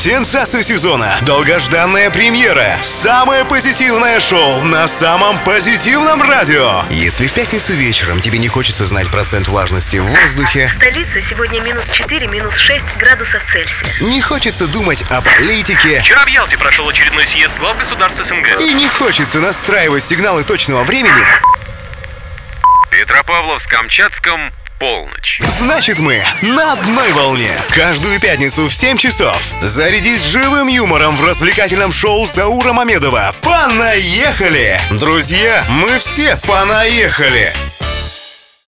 Сенсация сезона, долгожданная премьера, самое позитивное шоу на самом позитивном радио. Если в пятницу вечером тебе не хочется знать процент влажности в воздухе, столица сегодня -4, -6 градусов Цельсия. не хочется думать о политике, Вчера в Ялте прошел очередной съезд глав государств СНГ. и не хочется настраивать сигналы точного времени, Петропавловск-Камчатском полночь. значит мы на одной волне. Каждую пятницу в 7 часов зарядись живым юмором в развлекательном шоу Заура Мамедова. Понаехали! Друзья, мы все понаехали!